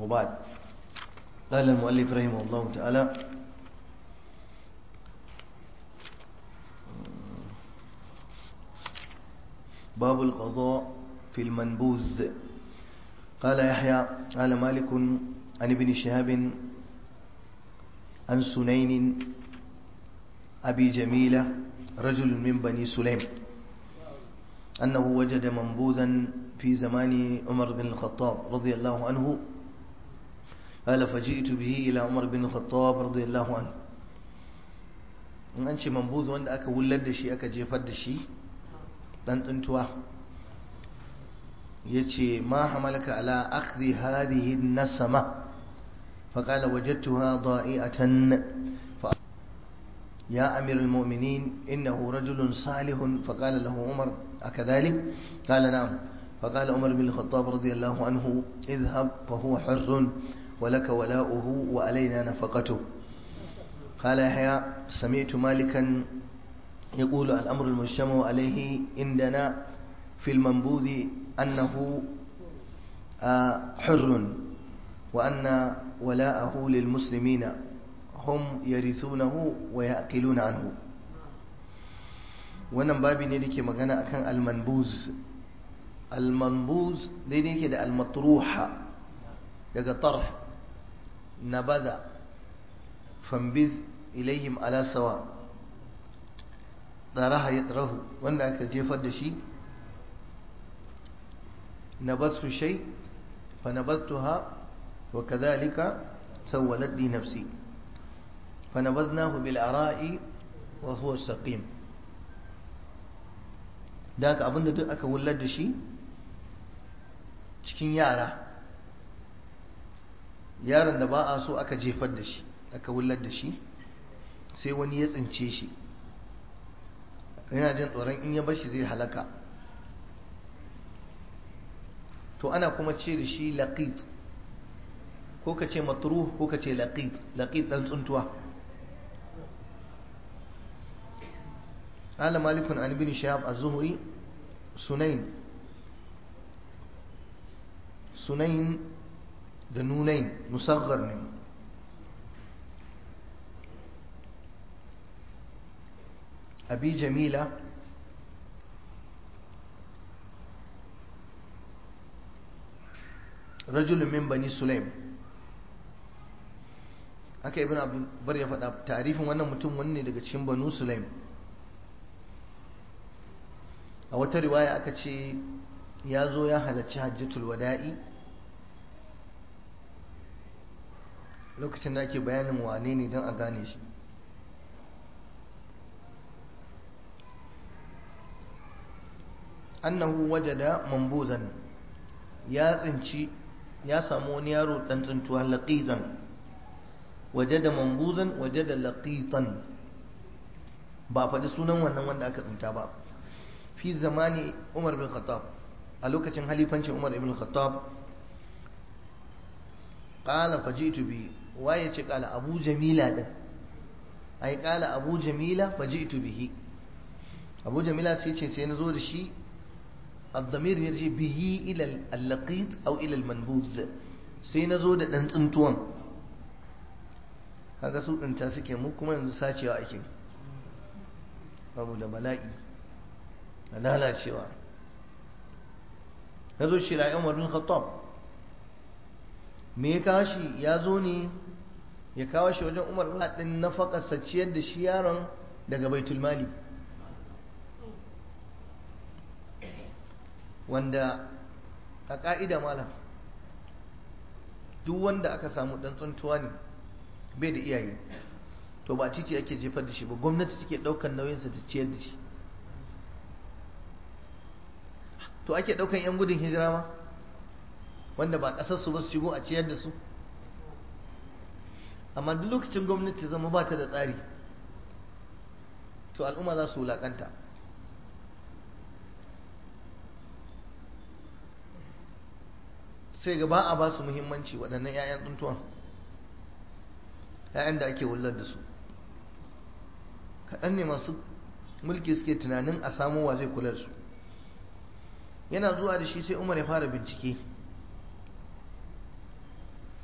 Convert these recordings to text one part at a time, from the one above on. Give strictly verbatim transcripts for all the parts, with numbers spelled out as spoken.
وبعد. قال المؤلف رحمه الله تعالى: باب القضاء في المنبوذ. قال يحيى: قال مالك عن ابن شهاب عن سنين أبي جميلة رجل من بني سليم أنه وجد منبوذا في زمان عمر بن الخطاب رضي الله عنه. قال: فجئت به إلى عمر بن الخطاب رضي الله عنه. an ce mambuzu wanda aka wullar da shi aka jefar da shi dan tsuntuwa, yace ma hamalaka ala akhdhi hadhihi an-nasama faqala wajadtuha da'iatan ya amir al-mu'minin innahu rajulun salihun faqala lahu umar akadhalik qala na'am faqala umar bin al-khattab radiyallahu anhu idhhab fa huwa hurrun wa laka wala'uhu wa alayna nafaqatuhu. قال يحيى: سمعت مالكا يقول الأمر المجتمع عليه عندنا في المنبوذ أنه حر وأن ولاءه للمسلمين هم يرثونه ويأكلون عنه. wannan babi ne dake magana akan al-manbuz. Al-manbuz daidai yake da al-matruha daga tarh, nabada, fambiz ilaihim ala sawa, daraha yadrahu, wanda aka jefar da shi. nabastu shay fa nabastuha wa kadhalika sawwalat li nafsi fa nabadnahu bil ara'i wa huwa saqim. da haka abinda duk aka wullar da shi cikin yara, yaron da ba a so aka jefar da shi, aka wullar da shi, sai wani ya tsince shi, yana jin tsoron in ya bar shi zai halaka, to ana kuma ce da shi laqit, ko ka ce matruh ko ka ce laqit. laqit dan tsuntuwa. قال مالك عن ابن شهاب الزهري سنين سنين da nunain musaggar ne. abi jamila rajulun min bani sulaim. haka ibn abdul bar ya faɗa tarifin wannan mutum wani ne daga cikin banu sulaim. a wata riwaya aka ce ya zo ya halarci hajjatul wada'i lokacin da ake bayanin wane ne don a gane shi. annahu wajada mambuzan, ya tsinci ya samu wani yaro dan tsintuwa, laqitan. wajada mambuzan wajada laqitan, ba faɗi sunan wannan wanda aka tsinta ba. fi zamani umar bin khattab, a lokacin halifancin umar ibn khattab. qala faji'tu bi, waye ce qala abu jamila din, ai qala abu jamila faji'tu bihi. abu jamila sai ce sai nazo da shi. الضمير يرجع به الى اللقيط او الى المنبوذ, sai nazo da dan tsuntuwan. kaga su tsinta suke, mu kuma yanzu sacewa ake, babu da bala'i da lalacewa. nazo shi la Umar bin Khattab, me ya kawo shi? ya zo ne ya kawo shi wajen Umar haɗin nafaƙarsa, ciyar da shi yaron daga baitul mali, wanda a ƙa'ida malam duk wanda aka samu ɗan tsuntuwa ne bai da iyaye, to ba titi ake jefar da shi ba, gwamnati take ɗaukar nauyinsa ta ciyar da shi. to ake ɗaukar 'yan gudun hijira ma wanda ba ƙasarsu ba su shigo a ciyar da su. amma duk lokacin gwamnati zama ba ta da tsari, to al'umma za su wulaƙanta. sai ga ba a ba su muhimmanci waɗannan 'ya'yan tsuntuwan, 'ya'yan da ake wullar da su. kaɗan ne masu mulki suke tunanin a samu wa zai kula da su. yana zuwa da shi sai Umar ya fara bincike,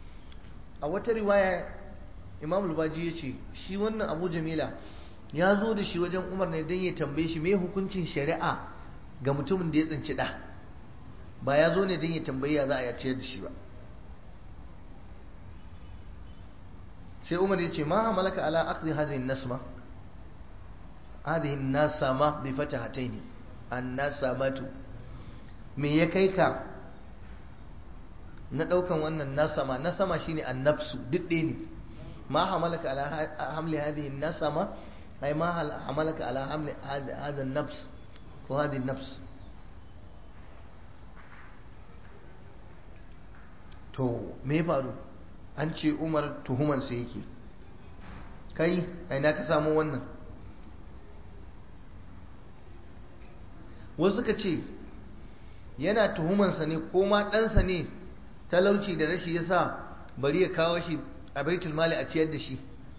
a wata riwaya Imam al-Baji ya ce shi wannan Abu Jamila ya zo da shi wajen Umar ne don ya tambaye shi me hukuncin shari'a ga mutumin da ya tsinci ɗa, ba ya zo ne don ya tambayi ya za a ciyar da shi ba. sai Umar ya ce ma hamalaka ala akhdhi hadhihi an-nasma hadhihi an-nasama bi fatahatayn an-nasamatu, me ya kai ka na daukan wannan nasama? Nasama shine an-nafsu, duk ɗaya ne. ma hamalaka ala hamli hadhihi an-nasama ai ma hamalaka ala hamli hadha an-nafs ko hadhihi an-nafs. to me ya faru? an ce Umar tuhumansa yake, kai aina ka samu wannan? wasu suka ce yana tuhumansa ne ko ma ɗansa ne talauci da rashi ya sa bari ya kawo shi a baitul mali a ciyar da shi.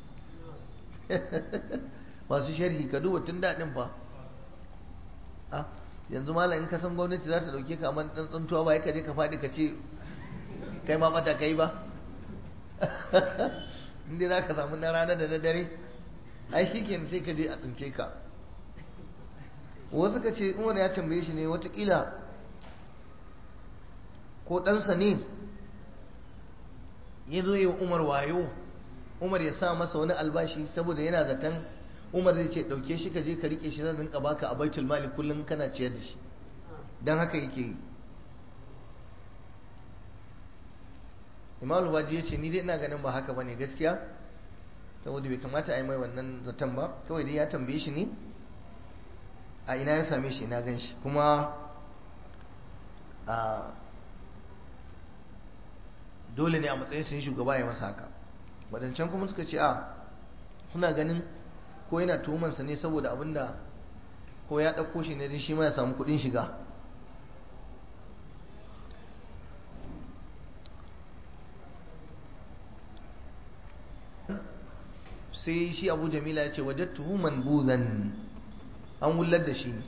masu sharhi ka duba tun daɗin fa. yanzu malam in ka san gwamnati za ta ɗauke ka amma ɗan tsantuwa ba ya ka je ka faɗi ka ce kai ma bata kai ba. inda za ka samu na rana da na dare ai shi ke sai ka je a tsince ka. wasu ka ce Umar ya tambaye shi ne watakila ko ɗansa ne ya zo yi wa Umar wayo, Umar ya sa masa wani albashi saboda yana zaton Umar zai ce ɗauke shi ka je ka riƙe shi zan rinka baka a baitul mali kullum kana ciyar da shi, don haka yake yi. Imam al-Baji ya ce ni dai ina ganin ba haka bane gaskiya, saboda bai kamata a yi mai wannan zaton ba, kawai dai ya tambaye shi ne a ina ya same shi, ina gan shi, kuma a dole ne a matsayin sun shugaba ya masa haka. wadancan kuma suka ce a suna ganin ko yana tuhumansa ne saboda abinda ko ya ɗauko shi ne don shi ma ya samu kuɗin shiga. sai shi Abu Jamila ya ce wajadtuhu manbuzan, an wullar da shi ne,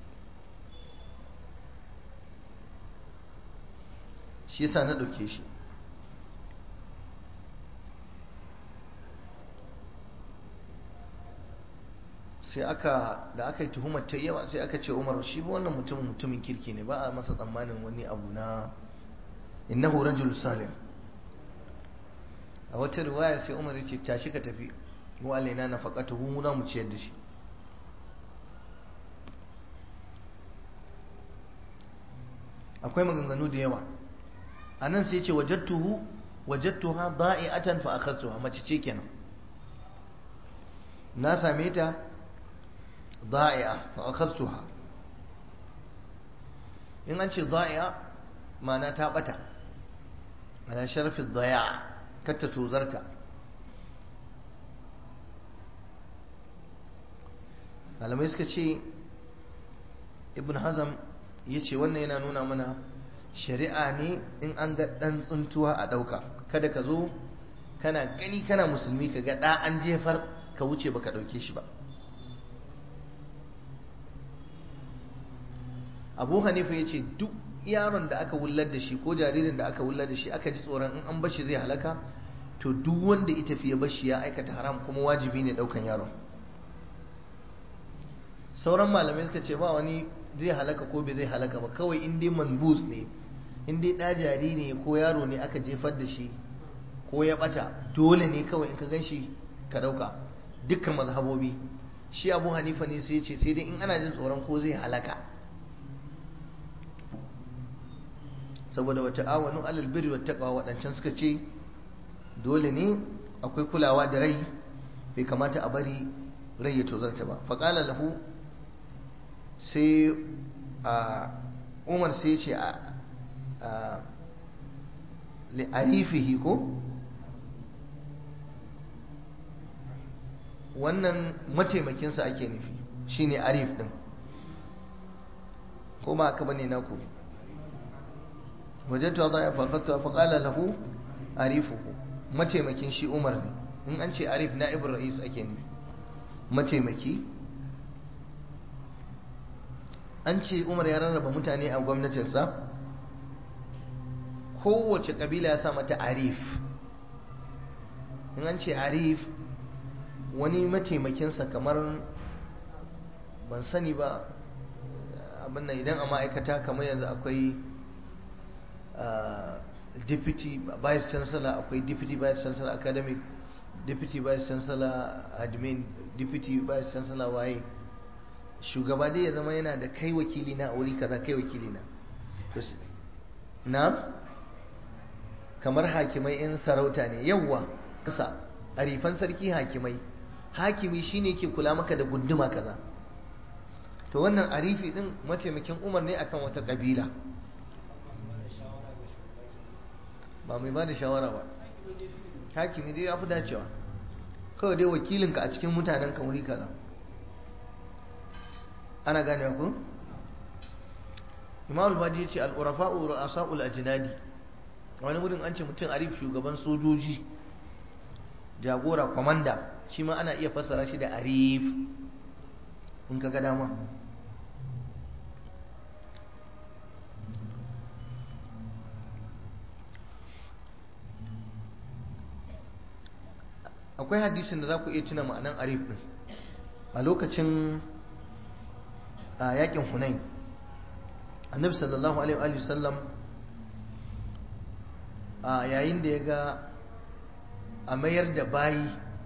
shi yasa na ɗauke shi. sai aka da aka yi tuhumar ta yawa sai aka ce Umar shi ba wannan mutumin mutumin kirki ne, ba a masa tsammanin wani abu na innahu rajul salih. a wata riwaya sai Umar ya ce tashi ka tafi, wa alaina nafaqatuhu mu za mu ciyar da shi. akwai maganganu da yawa anan sai ya ce wajadtuhu wajadtuha da'iatan fa akhadtuha, mace ce kenan, na same ta da'i'a fa akhadtuha. in an ce da'i'a ma'ana ta bata, ala sharfi daya, katta tuzarta. malamai suka ce Ibn Hazm ya ce wannan yana nuna mana shari'a ne in an ga ɗan tsuntuwa a ɗauka, kada ka zo kana gani kana musulmi ka ga ɗa an jefar ka wuce baka ɗauke shi ba. Abu Hanifa ya ce duk yaron da aka wullar da shi ko jaririn da aka wullar da shi aka ji tsoron in an bashi zai halaka, to duk wanda ita fiye bashi ya aikata haram, kuma wajibi ne ɗaukan yaron. sauran malamai suka ce ba wani zai halaka ko bai zai halaka ba, kawai in dai manbus ne, in dai ɗa jari ne ko yaro ne aka jefar da shi ko ya ɓata, dole ne kawai in ka gan shi ka ɗauka. dukkan mazhabobi, shi Abu Hanifa ne sai ce sai dai in ana jin tsoron ko zai halaka, saboda wata awanu alal birri wat taqwa, wadancan suka ce dole ne akwai kulawa da rai, bai kamata a bari rai ya tozarta ba. faqala lahu, sai a Umar sai ce a li arifihi, ko wannan mataimakinsa ake nufi shine arif din, ko ba aka bane naku? wajadtu ya faqatu faqala lahu arifuhu, mataimakin shi Umar ne. in an ce arif na'ibur ra'is ake nufi, mataimaki. an ce Umar ya rarraba mutane a gwamnatinsa, kowace kabila ya sa mata arif. in an ce arif wani mataimakinsa kamar ban sani ba abin nan idan a ma'aikata kamar yanzu akwai deputy vice chancellor, akwai deputy vice chancellor academic, deputy vice chancellor admin, deputy vice chancellor waye, shugaba dai ya zama yana da kai wakili na a wuri kaza, kai wakili na na kamar hakimai in sarauta ne yawwa kasa arifan sarki hakimai, hakimi shine ke kula maka da gunduma kaza. To wannan arifi din mataimakin Umar ne akan wata kabila, ba mai ba da shawara ba, hakimi dai ya fi dacewa, kawai dai wakilinka a cikin mutanen ka wuri kaza. ana gane ku? Imam al-Baji ya ce al-urafa'u ru'asa'ul ajnadi, wani wurin an ce mutum arif shugaban sojoji, jagora, kwamanda, shi ma ana iya fassara shi da arif in ka ga dama. Akwai hadisin da za ku iya tuna ma'anan arif din a lokacin a yakin Hunain. Annabi sallallahu alaihi wa sallam a yayin da ya ga a mayar da bayi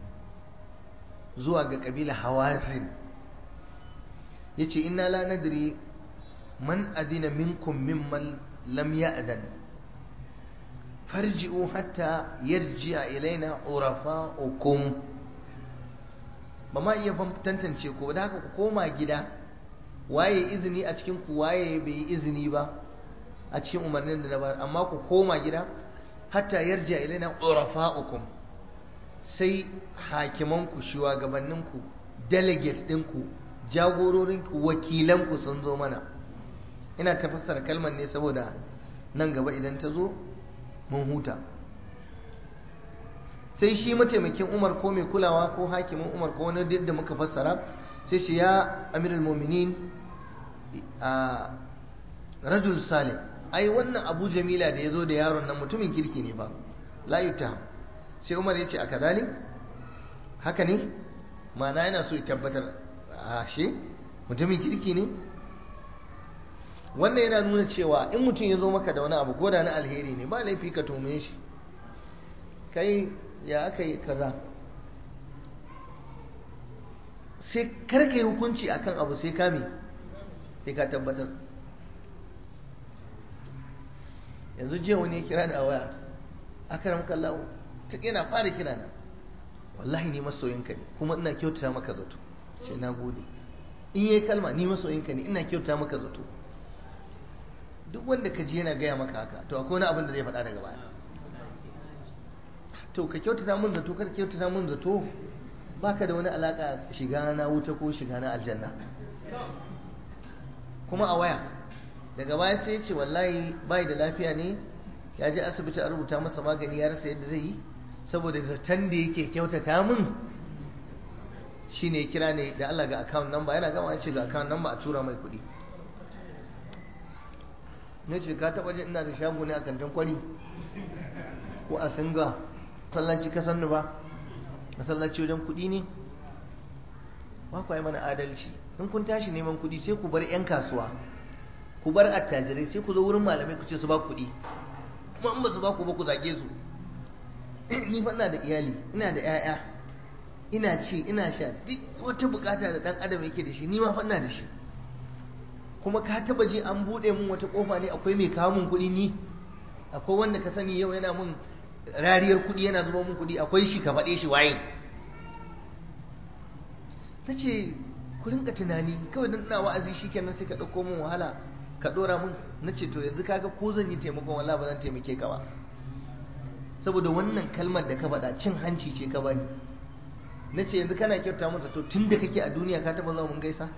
zuwa ga kabila Hawazin, yace inna la nadri man adina minkum mimman lam ya'dan farji'u hatta yarji'a ilaina urafa'ukum. ba ma iya tantance ko da haka ku koma gida, waye izini a cikin ku waye bai yi izini ba a cikin umarnin da na bayar, amma ku koma gida hatta yarji'a ilaina urafa'ukum, sai hakimanku, shugabanninku, delegates ɗinku, jagororinku, wakilanku sun zo mana. ina ta fassara kalmar ne saboda nan gaba idan ta zo mun huta. sai shi mataimakin Umar ko mai kulawa ko hakimin Umar ko wani da muka fassara sai shi ya amirul mu'minin a rajul salih, ai wannan Abu Jamila da ya zo da yaron nan mutumin kirki ne ba, la yutaham. sai Umar ya ce a kadhalik, haka ne, ma'ana yana so ya tabbatar a she mutumin kirki ne. wannan yana nuna cewa in mutum ya zo maka da wani abu ko da na alheri ne, ba laifi ka tome shi, kai ya aka yi kaza, sai karka yi hukunci akan abu sai ka me sai ka tabbatar. yanzu jiya wani ya kira da waya, akaram kallahu ta yana fara kira na, wallahi ni masoyinka ne kuma ina kyautata maka zato. sai na gode. in yayi kalma ni masoyinka ne ina kyautata maka zato, duk wanda ka ji yana gaya maka haka to akwai wani abin da zai faɗa daga baya. to ka kyautata mun zato, kar kyautata mun zato, baka da wani alaka shiga na wuta ko shiga na aljanna. kuma a waya daga baya sai ya ce wallahi bai da lafiya ne, ya je asibiti a rubuta masa magani ya rasa yadda zai yi, saboda zaton da yake kyautata mun shine kira ne da Allah ga account number, yana gama ya ce ga account number a tura mai kuɗi. na ce ka taɓa jin ina da shago ne a kantin kwari ko a singa, masallaci ka sannu ba, masallaci wajen kuɗi ne. ba ku yi mana adalci, in kun tashi neman kuɗi sai ku bar 'yan kasuwa, ku bar attajirai, sai ku zo wurin malamai ku ce su ba kuɗi, kuma in ba su ba ku ba ku zage su. ni fa ina da iyali, ina da 'ya'ya, ina ci ina sha, duk wata bukata da dan adam yake da shi ni ma fa ina da shi. kuma ka taba ji an bude mun wata kofa ne akwai mai kawo mun kuɗi? ni akwai wanda ka sani yau yana mun rariyar kuɗi, yana zuba mun kuɗi? akwai shi? ka faɗe shi waye? nace ku rinka tunani, kawai dan ina wa'azi shikenan sai ka dauko mun wahala ka dora mun. nace to yanzu kaga ko zan yi taimakon wallahi ba zan taimake ka ba, saboda wannan kalmar da ka faɗa cin hanci ce ka bani. nace yanzu kana kyauta mun zato tun da kake a duniya ka taba zuwa mun gaisa?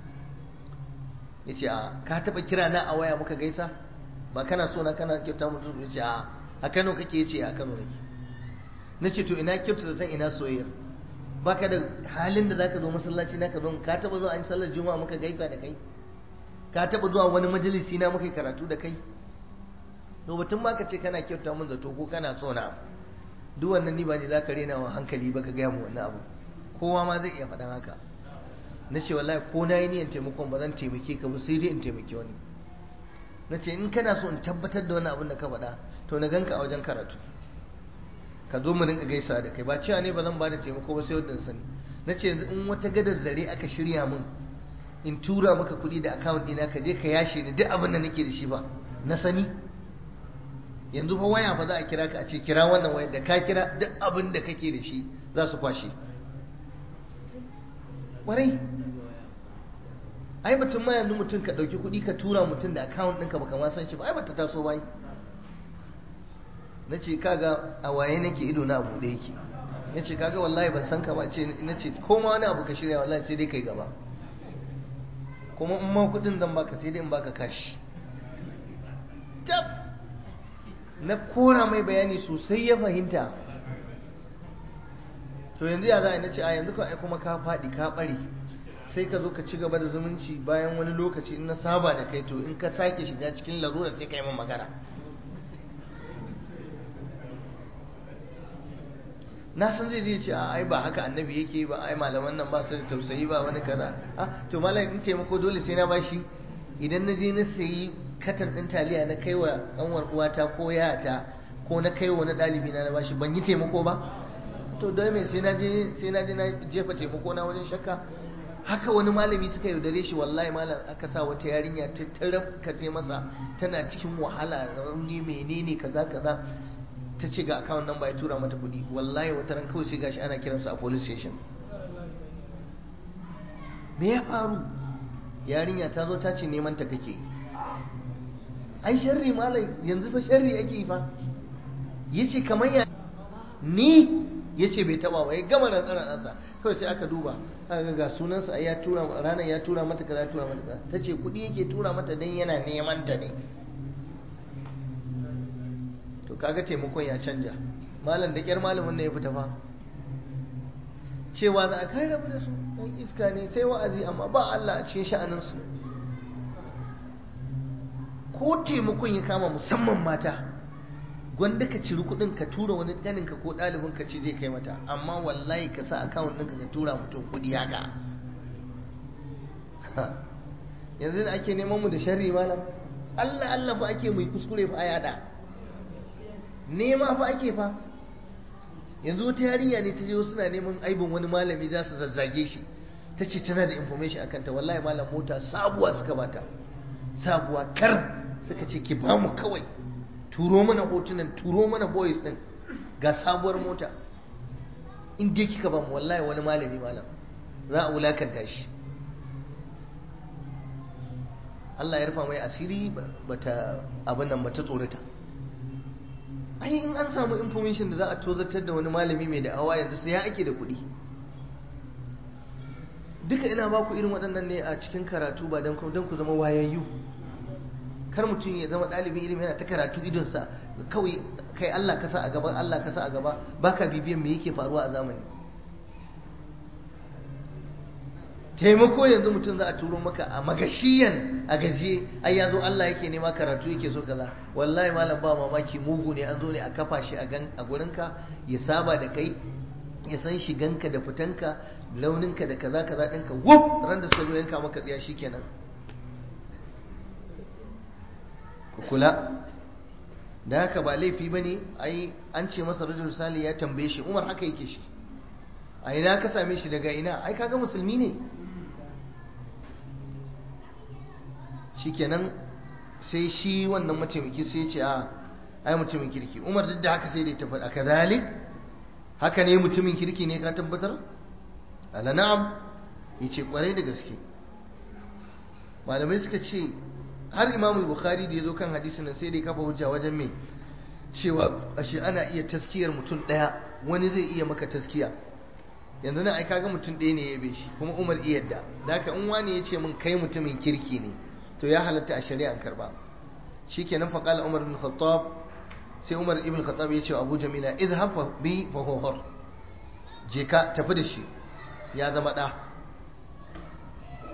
yace a ka taba kira na a waya muka gaisa? ba kana so na kana kyauta mun zato? yace a a Kano kake? yace a Kano nake. nace to ina kyauta zaton ina soyayya? baka da halin da zaka zo masallaci na ka zo, ka taba zuwa an sallar juma'a muka gaisa da kai? ka taba zuwa wani majalisi na muka karatu da kai? to batun ma ka ce kana kyauta mun zato ko kana so na, duk wannan ni ba ne za ka rena wa hankali ba ka gaya mu wannan abu, kowa ma zai iya faɗan haka. Na ce wallahi ko na yi niyan taimakon ba zan taimake ka ba sai dai in taimake wani. Na ce in kana so in tabbatar da wani abin da ka faɗa to na ganka a wajen karatu, ka zo mu rinka gaisa da kai, ba cewa ne ba zan ba da taimako ba sai wadda sani. Na ce yanzu in wata gadar zare aka shirya min in tura maka kuɗi da account ɗina ka je ka yashe ni duk abin da nake da shi ba na sani. Yanzu fa waya fa za a kira ka a ce kira wannan wayar, da ka kira duk abin da kake da shi za su kwashe. Ƙwarai, ai batun ma yanzu mutum ka ɗauki kuɗi ka tura mutum da account ɗinka baka ma san shi ba, ai bata taso bai. Na ce kaga a waye nake ido na abu da yake. Ya ce kaga wallahi ban san ka ba. Na ce ko ma wani abu ka shirya wallahi sai dai kai gaba, kuma in ma kuɗin zan baka sai dai in baka kashi. Tab, na kora mai bayani sosai ya fahimta. To yanzu ya za a yi? Na ce a yanzu ka ai kuma ka faɗi ka ɓare, sai ka zo ka ci gaba da zumunci bayan wani lokaci in na saba da kai to in ka sake shiga cikin larura sai ka yi min magana. Na san zai zai ce a ai ba haka annabi yake ba, ai malaman nan ba su da tausayi ba wani kaza. Ah to malam in taimako dole sai na bashi? Idan na je na sayi katan ɗin taliya na kai wa ƙanwar uwata ko yata ko na kai wa wani ɗalibi na na bashi, ban yi taimako ba? To dai me sai na je sai na je na jefa taimako na wajen shakka? Haka wani malami suka yaudare shi, wallahi malam aka sa wata yarinya ta taram ka ce masa tana cikin wahala rauni menene kaza kaza, ta ce ga account number ya tura mata kuɗi. Wallahi wata ran kawai sai gashi ana kiransa a police station. Me ya faru? Yarinya ta zo ta ce neman ta kake. Ai sharri malam, yanzu fa sharri ake yi fa. Yace kamar ya ni yace bai taba ba, ya gama rantsar ransa kawai sai aka duba aka ga sunansa ai ya tura ranar ya tura mata kaza ya tura mata kaza. Tace kuɗi yake tura mata dan yana neman ta ne. To kaga taimakon ya canja malam, da kyar malamin ne ya fita fa. Cewa za a kai rabu da su dan iska ne sai wa'azi, amma ba Allah a cikin sha'anin su. Ko taimakon ya kama musamman mata, gwanda ka ciri kudin ka tura wani ɗaninka ko ɗalibin ka ce zai kai mata, amma wallahi ka sa akawun ɗinka ka tura mutum kudi haka. Yanzu da ake neman mu da sharri malam, Allah Allah fa ake mai kuskure fa a yada, nema fa ake fa. Yanzu wata yarinya ne ta je suna neman aibin wani malami za su zazzage shi, ta ce tana da information akan ta. Wallahi malam mota sabuwa suka bata, sabuwa kar, suka ce ki ba mu kawai, turo mana hotunan, turo mana boys din, ga sabuwar mota. In dai kika ba mu wallahi wani malami malam za a wulakanta shi. Allah ya rufa mai asiri, bata abin nan bata tsorata. Ai in an samu information da za a tozartar da wani malami mai da'awa yanzu sai ya ake da kuɗi. Duka ina ba ku irin waɗannan ne a cikin karatu ba don ku zama wayayyu. Kar mutum ya zama ɗalibin ilimi yana ta karatu idonsa kawai kai Allah kasa a gaba, Allah kasa a gaba, baka bibiyan me yake faruwa a zamani. Taimako yanzu mutum za a turo maka a magashiyan a gaje, ai ya zo Allah yake nema karatu yake so kaza. Wallahi malam ba mamaki mugu ne, an zo ne a kafa shi a gurinka, ya saba da kai, ya san shiganka da fitanka, launinka da kaza kaza ɗinka, wuf ran da suka zo yanka maka tsiya shikenan. Ku kula da haka, ba laifi bane. Ai an ce masa rajul sali ya tambaye shi, Umar haka yake shi, a ina ka same shi, daga ina? Ai kaga musulmi ne. Shikenan sai shi wannan mataimaki sai ya ce a ai mutumin kirki. Umar duk da haka sai da ya tabbata, kazalik haka ne mutumin kirki ne ka tabbatar? Ala na'am, yace kwarai da gaske. Malamai suka ce har Imam Bukhari da ya zo kan hadisin nan sai da ya kafa hujja wajen me cewa ashe ana iya taskiyar mutum daya, wani zai iya maka taskiya. Yanzu nan ai kaga mutum ɗaya ne ya yabe shi, kuma Umar iya yadda. Da haka in wani ya ce min kai mutumin kirki ne to ya halatta a shari'an karba. Shikenan fa qala Umar ibn Khattab, sai Umar ibn Khattab ya ce wa Abu Jamila izhab bi fa huwa, je ka tafi da shi, ya zama da.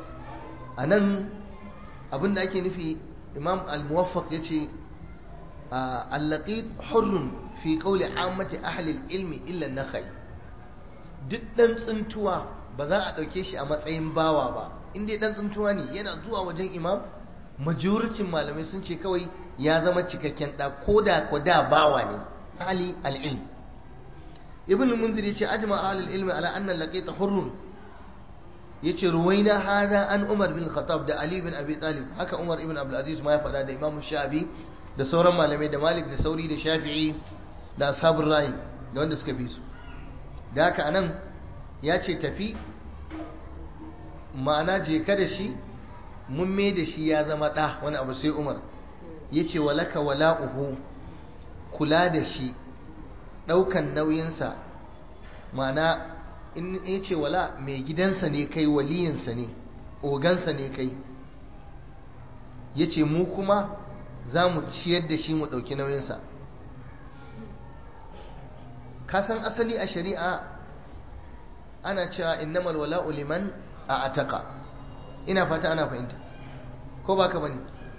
Anan abinda ake nufi, Imam al-Muwaffaq yace al-laqit hurrun fi qawli ammati ahli al-ilmi illa an-nakhai duk dan tsuntuwa ba za a dauke shi a matsayin bawa ba in dai dan tsuntuwa ne yana zuwa wajen imam majoricin malamai sun ce kawai ya zama cikakken da koda koda bawa ne ahli al-ilm ibn al-munzir yace ajma ahli al-ilm ala anna al-laqit hurrun yace ruwaina hada an umar bin khattab da ali bin abi talib haka umar ibn abdul aziz ma ya faɗa da imam shafi da sauran malamai da malik da sauri da shafi'i da ashabul ra'i da wanda suka bi su da haka anan ya ce tafi ma'ana je ka da shi mun me da shi ya zama ɗa wani abu sai umar ya ce walaka wala'uhu kula da shi ɗaukan nauyinsa ma'ana in ya ce wala mai gidansa ne kai waliyinsa ne ogansa ne kai ya ce mu kuma za mu ciyar da shi mu ɗauki nauyinsa kasan asali a shari'a ana cewa innamal wala'u liman a ataka ina fata ana fahimta ko baka bane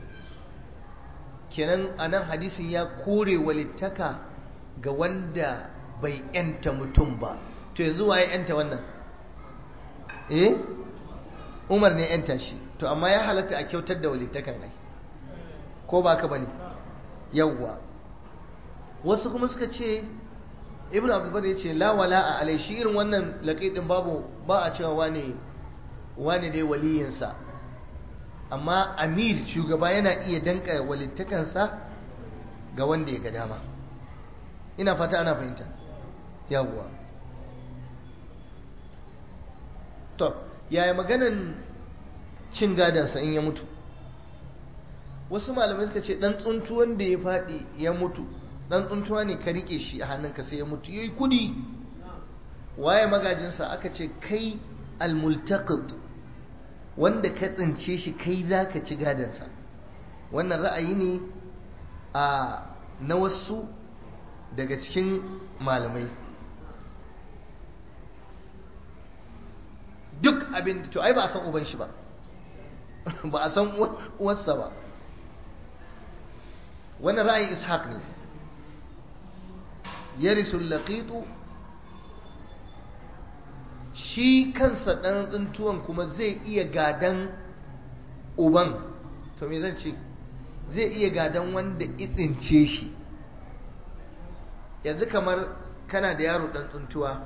kenan anan hadisin ya kore walittaka ga wanda bai yanta mutum ba to yanzu waye yanta wannan eh Umar ne yanta shi to amma ya halatta a kyautar da walittakan ai ko baka bane yawwa wasu kuma suka ce ibn abdulbar ya ce la wala a alai shi irin wannan laƙiɗin babu ba a cewa wane wane dai waliyinsa amma amir shugaba yana iya danka walittakansa ga wanda ya ga dama ina fata ana fahimta yawwa to yaya maganan cin gadansa in ya mutu wasu malamai suka ce dan tsuntuwan da ya faɗi ya mutu dan tsuntuwa ne ka rike shi a hannunka sai ya mutu yayi kudi waye magajinsa aka ce kai almultaqit wanda ka tsince shi kai zaka ci gadansa wannan ra'ayi ne a na wasu daga cikin malamai duk abin to ai ba a san uban shi ba ba a san uwarsa ba wannan ra'ayin ishaq ne yarisul laqitu shi kansa dan tsuntuwan kuma zai iya gadan uban to me zan ce zai iya gadan wanda itsince shi yanzu kamar kana da yaro dan tsuntuwa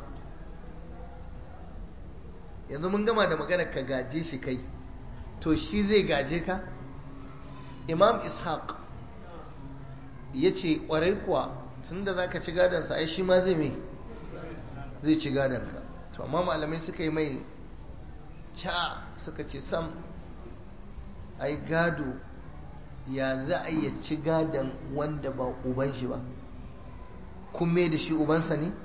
yanzu mun gama da magana ka gaje shi kai to shi zai gaje ka imam ishaq ya ce kwarai kuwa tun da za ka ci gadonsa ai shi ma zai mai zai ci gadonka to amma malamai suka yi mai ca suka ce sam ai gado ya za a iya ci gadon wanda ba uban shi ba kun mai da shi ubansa ne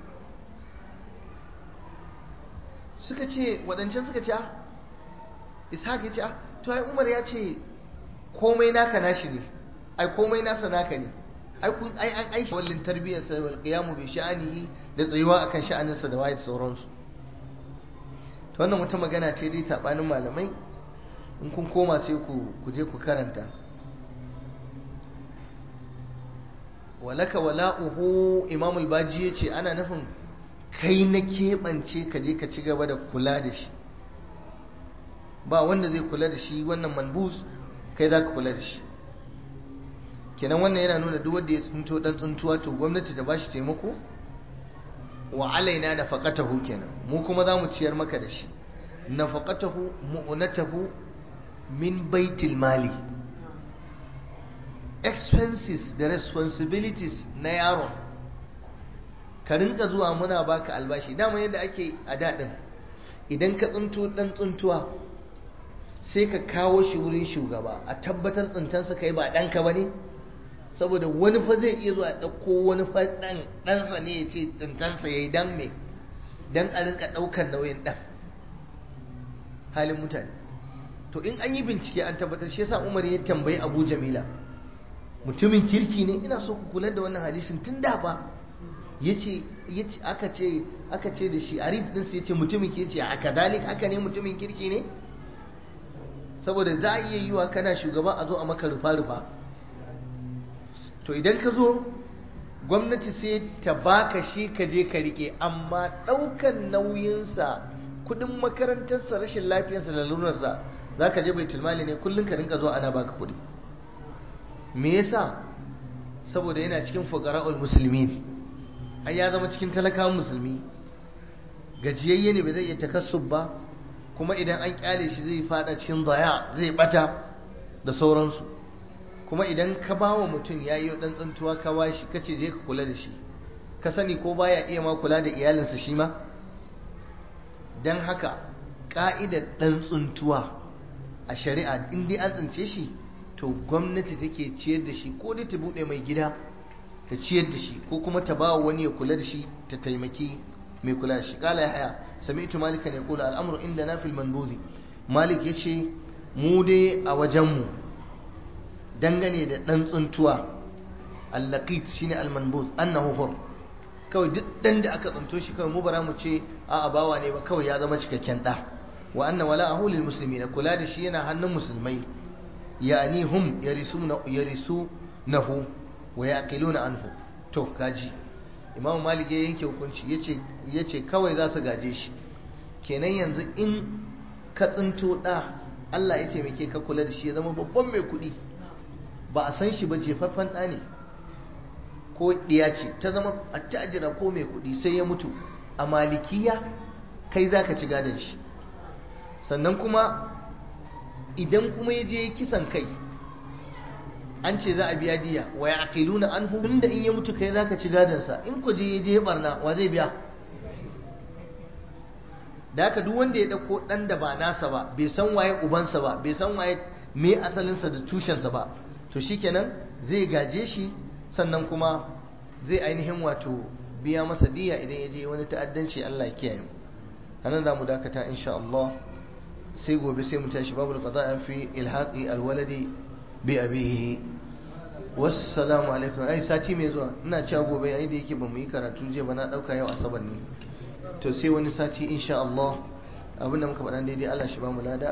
suka ce waɗancan suka ce ishaq ya ce to ai umar ya ce komai naka nashi ne ai komai nasa naka ne ai kun ai an aishi wallin tarbiyyar sa wal qiyamu bi sha'anihi da tsayuwa akan sha'anin sa da waye da sauransu to wannan wata magana ce dai sabanin malamai in kun koma sai ku ku je ku karanta walaka wala'uhu imam al-baji yace ana nufin kai na keɓance ka je ka ci gaba da kula da shi ba wanda zai kula da shi wannan manbus kai za ka kula da shi kenan wannan yana nuna duk wanda ya tsunto dan tsuntuwa to gwamnati da bashi taimako wa alaina nafaqatahu kenan mu kuma za mu ciyar maka da shi nafaqatahu mu'unatahu min baitil mali expenses da responsibilities na yaron ka rinka zuwa muna baka albashi dama yadda ake a daɗin idan ka tsunto ɗan tsuntuwa sai ka kawo shi wurin shugaba a tabbatar tsintansa kai ba ɗanka ba ne saboda wani fa zai iya zuwa ɗauko wani fa ɗan ɗansa ne ya ce tsintansa ya yi dan me dan a rinka ɗaukar nauyin ɗan halin mutane to in an yi bincike an tabbatar shi yasa Umar ya tambayi Abu Jamila mutumin kirki ne ina so ku kula da wannan hadisin tun da ba yace yace aka ce aka ce da shi Arif din sai yace mutumin kirki yace haka dalik haka ne mutumin kirki ne saboda za a iya yiwa kana shugaba a zo a maka rufa rufa to idan ka zo gwamnati sai ta baka shi ka je ka rike, amma ɗaukan nauyinsa, kudin makarantarsa, rashin lafiyarsa da lunarsa za ka je baitul mali ne kullum ka rinka zuwa ana baka kudi. Me yasa? saboda yana cikin fuqara'ul muslimin, ai ya zama cikin talakawan musulmi, gajiyayye ne, bai zai iya takassub ba, kuma idan an kyale shi zai fada cikin daya, zai bata da sauransu. kuma idan ka ba wa mutum ya yi ɗan tsuntuwa ka ba shi kace je ka kula da shi, ka sani ko baya iya ma kula da iyalinsa shi ma. don haka ƙa'idar ɗan tsuntuwa a shari'a in dai an tsince shi to gwamnati take ciyar da shi, ko dai ta buɗe mai gida ta ciyar da shi, ko kuma ta ba wani ya kula da shi, ta taimaki mai kula da shi. Kala Yahya sami'tu malikan yaqulu al-amru indana fil manbuzi, Malik yace mu dai a wajenmu dangane da ɗan tsuntuwa al-laqit shine al-manbuz annahu hur, kawai duk ɗan da aka tsunto shi kawai mu bara mu ce a bawa ne ba, kawai ya zama cikakken ɗa. wa anna wala'ahu lil muslimina, kula da shi yana hannun musulmai, yani hum yarisuna yarisunahu wa yaqiluna anhu. to kaji Imam Malik ya yanke hukunci, yace yace kawai za su gaje shi. kenan yanzu in ka tsinto ɗa, Allah ya taimake ka kula da shi ya zama babban mai kuɗi, ba a san shi ba, jefaffen ɗa ne ko ɗiya ce ta zama attajira ko mai kuɗi, sai ya mutu, a malikiya kai za ka ci gadon shi. sannan kuma idan kuma ya je kisan kai, an ce za a biya diya, wa ya aqiluna anhu, tunda in ya mutu kai za ka ci gadonsa, in ku je ya je barna wa zai biya? da haka duk wanda ya ɗauko ɗan da ba nasa ba, bai san waye ubansa ba, bai san waye me asalinsa da tushensa ba, to shikenan zai gaje shi, sannan kuma zai ainihin wato biya masa diya idan ya je wani ta'addanci. Allah ya kiyaye mu. anan za mu dakata insha Allah, sai gobe sai mu tashi babul qada'a fi ilhaqi alwaladi bi abihi. wassalamu alaikum. ai sati mai zuwa ina cewa gobe yayin da yake bamu yi karatu je ba, na dauka yau asabar ne, to sai wani sati insha Allah. abinda muka faɗa daidai Allah shi ba mu lada.